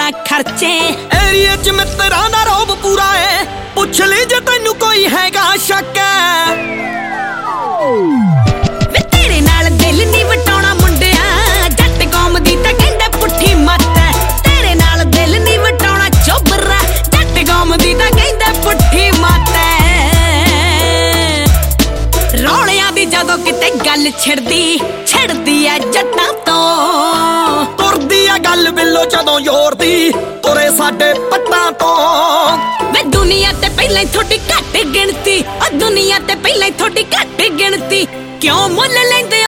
ਬਿਨਾ ਖਰਚੇ। ਏਰੀਏ ਚ ਮਿੱਤਰਾਂ ਦਾ ਰੋਬ ਪੂਰਾ ਏ, ਪੁੱਛ ਲਈ ਜੇ ਤੈਨੂੰ ਕੋਈ ਹੈਗਾ ਸ਼ੱਕ। ਵੇ ਤੇਰੇ ਨਾਲ ਦਿਲ ਨੀ ਵਟਾਉਣਾ ਮੁੰਡਿਆ, ਜੱਟ ਕੌਮ ਦੀ ਤਾਂ ਕਹਿੰਦਾ ਪੁੱਠੀ ਮੱਤ। ਤੇਰੇ ਨਾਲ ਦਿਲ ਨੀ ਵਟਾਉਣਾ ਚੋਬਰਾ, ਜੱਟ ਕੌਮ ਦੀ ਤਾਂ ਕਹਿੰਦਾ ਪੁੱਠੀ ਮੱਤ। ਰੌਲਿਆਂ ਦੀ ਜਦੋਂ ਕਿਤੇ ਗੱਲ ਛਿੜਦੀ ਐ ਜੱਟਾਂ ਤੋਂ। ਤੁਰਦੀ ਆ ਗੱਲ ਬਿੱਲੋ ਜਦੋਂ ਜ਼ੋਰ ਦੀ, ਤੁਰੇ ਸਾਡੇ ਪੱਟਾਂ ਤੋਂ। ਵੇ ਦੁਨੀਆ ਤੇ ਪਹਿਲਾਂ ਥੋੜੀ ਘੱਟ ਗਿਣਤੀ, ਦੁਨੀਆ ਤੇ ਪਹਿਲਾਂ ਥੋੜੀ ਘੱਟ ਗਿਣਤੀ। ਕਿਉਂ ਮੁੱਲ ਲੈਂਦੇ